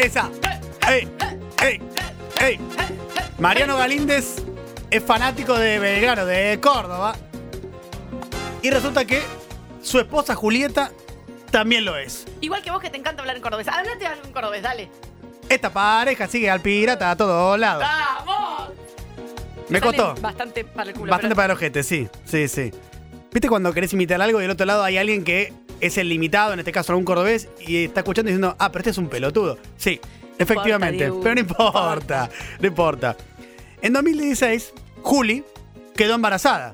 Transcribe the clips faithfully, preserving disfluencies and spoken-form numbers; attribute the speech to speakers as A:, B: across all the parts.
A: esa. ¡Ey! ¡Ey! ¡Ey! Mariano Galíndez es fanático de Belgrano, de Córdoba. Y resulta que su esposa Julieta también lo es.
B: Igual que vos que te encanta hablar en cordobés. Hablate en cordobés, dale.
A: Esta pareja sigue al pirata a todos lados.
B: ¡Vamos!
A: Me
B: Sale
A: costó.
B: Bastante para el culo.
A: Bastante
B: pero...
A: para el ojete, sí, sí, sí. ¿Viste cuando querés imitar algo y del otro lado hay alguien que es el limitado, en este caso algún cordobés, y está escuchando y diciendo, ah, pero este es un pelotudo? Sí, efectivamente,
B: Diego.
A: pero no importa, no importa. En dos mil dieciséis, Juli quedó embarazada.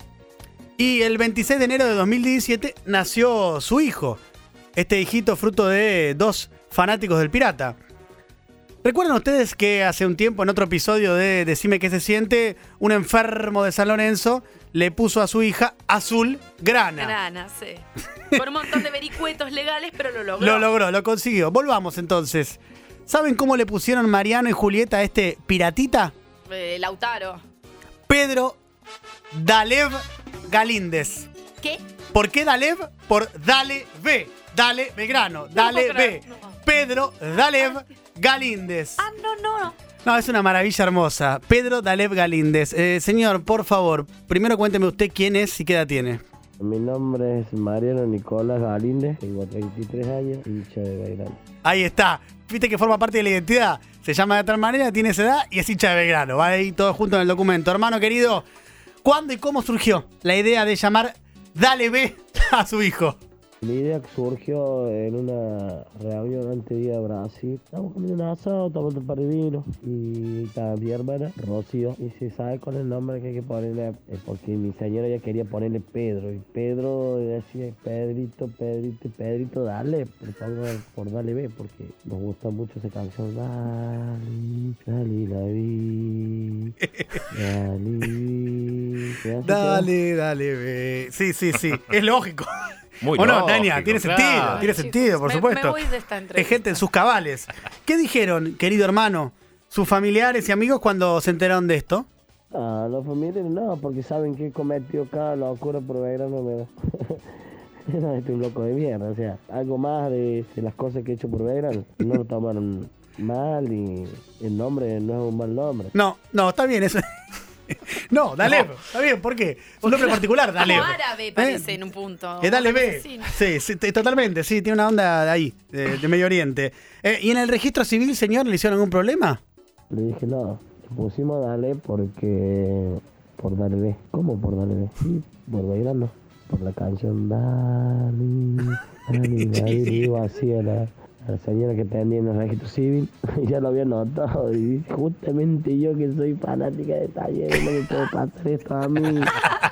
A: Y el veintiséis de enero de dos mil diecisiete nació su hijo. Este hijito fruto de dos fanáticos del pirata. ¿Recuerdan ustedes que hace un tiempo, en otro episodio de Decime qué se siente, un enfermo de San Lorenzo le puso a su hija Azul Grana?
B: Grana, sí. Por un montón de vericuetos legales, pero lo logró.
A: Lo logró, lo consiguió. Volvamos entonces. ¿Saben cómo le pusieron Mariano y Julieta a este piratita?
B: Eh, Lautaro.
A: Pedro Dalev Galíndez.
B: ¿Qué?
A: ¿Por qué Dalev? Por Dale B. Dale Belgrano. Dale
B: puedo
A: B.
B: creer, no.
A: Pedro Dalev Galíndez.
B: Ah, no, no.
A: No, es una maravilla hermosa. Pedro Dalev Galíndez. Eh, señor, por favor, primero cuénteme usted quién es y qué edad tiene.
C: Mi nombre es Mariano Nicolás Galíndez, tengo treinta y tres años, hincha de Belgrano.
A: Ahí está. Viste que forma parte de la identidad. Se llama de tal manera, tiene esa edad y es hincha de Belgrano. Va ahí todo junto en el documento. Hermano querido, ¿cuándo y cómo surgió la idea de llamar Dale B a su hijo?
C: La idea que surgió en una reunión antes de ir a Brasil. Estamos comiendo un asado, tomando un par de vino. Y estaba mi hermana, Rocío. Y dice, ¿sabe cuál es el nombre que hay que ponerle? Eh, Porque mi señora ya quería ponerle Pedro. Y Pedro decía, Pedrito, Pedrito, Pedrito, dale. Pero pongo por Dale B, porque nos gusta mucho esa canción. Dale, dale, la vi. Dale, vi.
A: Dale, dale B. Sí, sí, sí. Es lógico.
D: Muy
A: ¿O no,
D: lógico,
A: Tania? Tiene
D: claro.
A: sentido, tiene
B: Chicos,
A: sentido, por
B: me-
A: supuesto.
B: me voy de esta entrevista.
A: Es gente en sus cabales. ¿Qué dijeron, querido hermano, sus familiares y amigos cuando se enteraron de esto?
C: Ah, los familiares no, porque saben que he cometido cada locura por Belgrano, me da. No, este es un loco de mierda, o sea, algo más de, de las cosas que he hecho por Belgrano. No lo tomaron mal y el nombre no es un mal nombre.
A: No, no, está bien eso. No, Dalev, no. Está bien, ¿por qué? Un nombre particular, Dalev.
B: Como árabe parece ¿Eh? en un punto.
A: Es Dale B.
B: Sí,
A: Sí, sí, t- totalmente, sí, tiene una onda de ahí, de, de Medio Oriente. Eh, ¿Y en el registro civil, señor, le hicieron algún problema?
C: Le dije, no, le pusimos Dale porque... por Dale B. ¿Cómo por Dale B? Sí, por Belgrano. Por la canción Dale, Dale, Dale, digo así a la... la señora que tenía en el registro civil, ya lo había notado, y dice, justamente yo que soy fanática de Talleres, no me puede pasar esto a mí.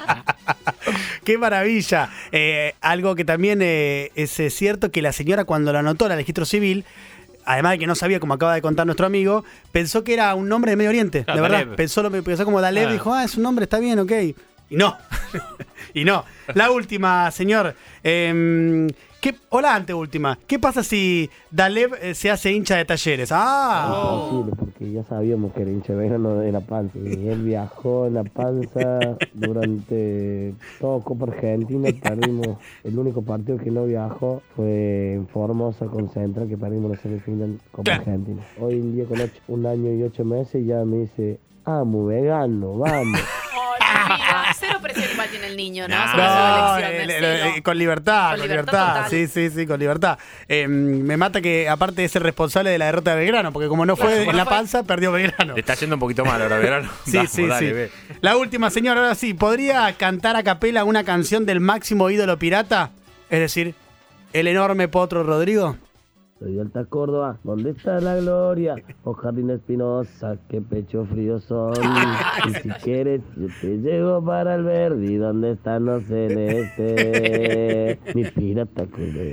A: ¡Qué maravilla! Eh, algo que también eh, es eh, cierto que la señora cuando lo anotó en el registro civil, además de que no sabía, como acaba de contar nuestro amigo, pensó que era un nombre de Medio Oriente,
D: Claro,
A: de verdad.
D: Dalev.
A: Pensó, lo, pensó como Dalev,
D: Ah.
A: dijo, ah, es un nombre, está bien, ok. Y no, y no. La última, señor. Eh, ¿qué, o la anteúltima. ¿Qué pasa si Dalev eh, se hace hincha de Talleres? ¡Ah!
C: Imposible, porque ya sabíamos que era hincha de Belgrano de la panza. Y él viajó en la panza durante toda Copa Argentina. Perdimos. El único partido que no viajó fue en Formosa con Central, que perdimos la semifinal Copa
A: Claro.
C: Argentina. Hoy en día, con ocho- un año y ocho meses, ya me dice, amo, vegano, vamos.
B: Ay, mira, cero presión igual tiene el niño, ¿no?
D: No,
B: Sobre su
A: No,
B: elección,
A: eh,
B: es
A: le-
B: cero.
A: le- con libertad,
B: Con
A: con
B: libertad
A: libertad.
B: total.
A: Sí, sí, sí, con libertad. Eh, me mata que aparte es el responsable de la derrota de Belgrano, porque como no fue
B: Claro,
A: en
B: no
A: la
B: fue.
A: panza, perdió Belgrano.
D: Le está yendo un poquito mal ahora, Verano.
A: Sí,
D: Vamos,
A: sí,
D: dale,
A: sí.
D: ve.
A: La última, señor, ahora sí, ¿podría cantar a capela una canción del máximo ídolo pirata? Es decir, el enorme Potro Rodrigo.
C: Soy de Alta Córdoba, ¿dónde está la gloria? O Jardín Espinosa, qué pecho frío son. Y si quieres, yo te llevo para el Verdi, ¿dónde están los celestes? Mi pirata culé.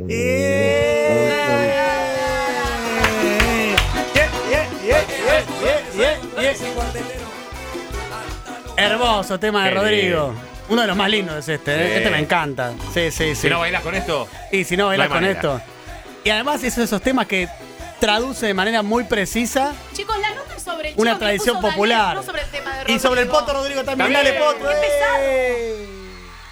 A: Hermoso tema de
D: Qué
A: Rodrigo. Uno de los más lindos es este, ¿eh?
D: Sí.
A: Este me encanta. Sí, sí, sí.
D: Si no bailas con esto,
A: Y si no bailas
D: no hay
A: con
D: manera.
A: esto. Y además es esos temas que traduce de manera muy precisa
B: Chicos, la nota es sobre el
A: una
B: chico que
A: tradición
B: puso Daniel,
A: popular.
B: no sobre el tema de
A: y sobre el
B: Rodrigo.
A: Potro Rodrigo también.
D: También.
A: Dale, Potro.
B: Qué pesado.
A: ¡Eh!